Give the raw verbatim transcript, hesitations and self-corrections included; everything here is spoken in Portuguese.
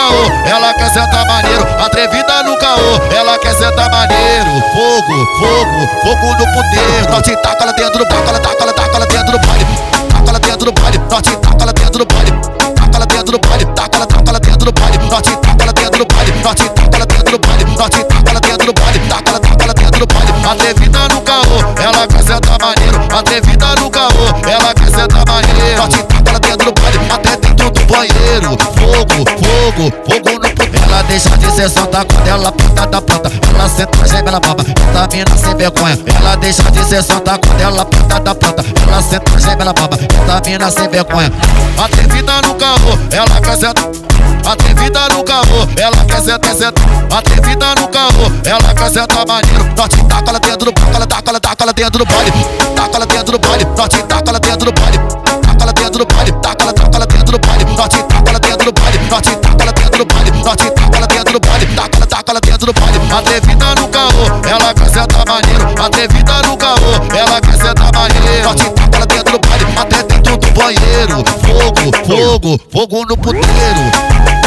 caô, ela quer sentar maneiro. Atrevida no caô, ela quer sentar maneiro. Fogo, fogo, fogo no puteiro. Norte taca ela dentro do taca ela taca ela taca ela dentro do baile. Taca ela dentro do baile, norte taca ela dentro do baile. Taca ela dentro do baile, taca ela taca ela dentro do baile. Norte taca ela dentro do baile, norte taca ela dentro do baile. Norte taca ela dentro do baile, taca ela taca ela dentro do baile. Atrevida no caô, ela quer sentar maneiro. Atrevida no caô, ela quer sentar maneiro. Norte taca ela dentro do baile, até dentro do banheiro. Fogo, fogo, fogo no puteiro. Ela deixa de ser santa quando ela pinta da planta. Ela senta, geme, ela baba, essa mina sem vergonha. Ela deixa de ser santa quando ela pinta da planta. Ela senta, geme, ela baba, essa mina sem vergonha. Atrevida no caô, ela quer sentar. Atrevida no caô, ela quer sentar, sentar. Atrevida no caô, ela quer sentar maneiro. Norte taca ela dentro do taca ela taca ela taca ela dentro do baile. Taca ela dentro do baile, norte taca ela dentro do baile. Taca ela dentro do baile, taca ela taca ela dentro do baile. Norte taca ela dentro do baile, norte taca ela dentro do baile. Norte taca ela dentro do baile, taca ela taca ela dentro do baile. Atrevida no caô, ela quer sentar maneiro. Atrevida no caô, ela quer sentar maneiro. Norte taca ela dentro do baile, até dentro do banheiro. Fogo, fogo, fogo no puteiro.